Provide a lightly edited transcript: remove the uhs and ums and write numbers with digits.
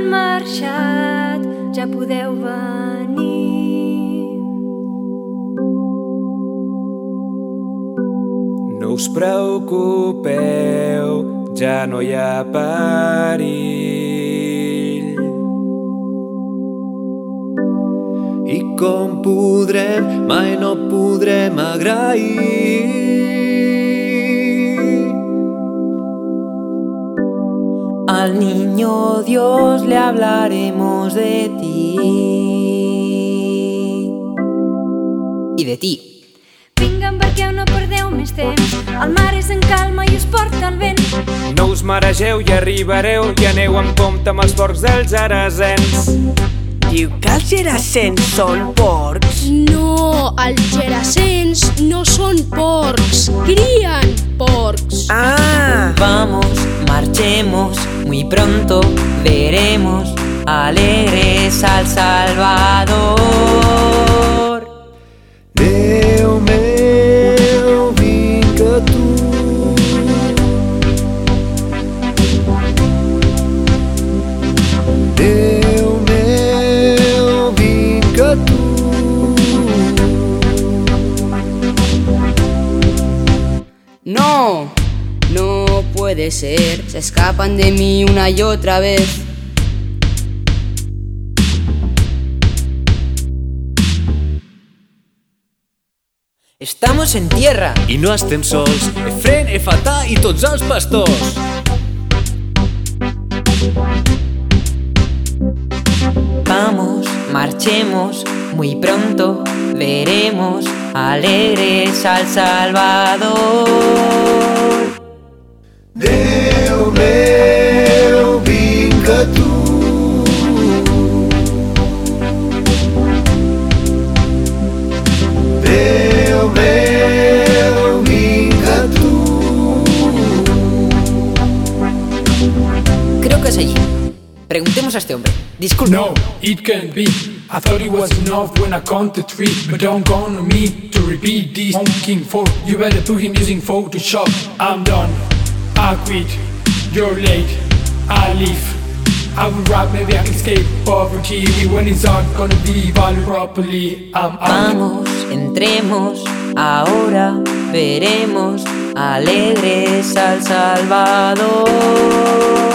han marxat, ja podeu venir. No us preocupeu, ja no hi ha perill. I com podrem, mai no podrem agrair. Al niño Dios le hablaremos de ti i de ti. Vinga, embarqueu, no perdeu més temps. El mar és en calma i us porta el vent. No us maregeu i arribareu i aneu amb compte amb els porcs dels gerassens. Diu que els gerassens són porcs? No, els gerassens no són porcs, crien porcs. Ah! Vamos, marchemos, muy pronto veremos alegres al Salvador. Déu meu, vinga tu. Déu meu, vinga tu. No, no puede ser, se escapan de mí una y otra vez. Estamos en tierra. I no estem sols, Efren, Efatà i tots els pastors. Vamos, marchemos, muy pronto veremos alegres al Salvador. Déu meu, vinga tu. Déu meu, vinga tu. Creo que es allí. Preguntemos a este hombre. Disculpe. No, it can't be. I thought it was enough when I counted 3, but don't count on me to repeat this. Honking 4, you better put him using Photoshop. I'm done, I quit, you're late, I leave. I will rap, maybe I can escape poverty. When it's not gonna be valued properly, I'm out. Vamos, entremos, ahora veremos alegres al Salvador.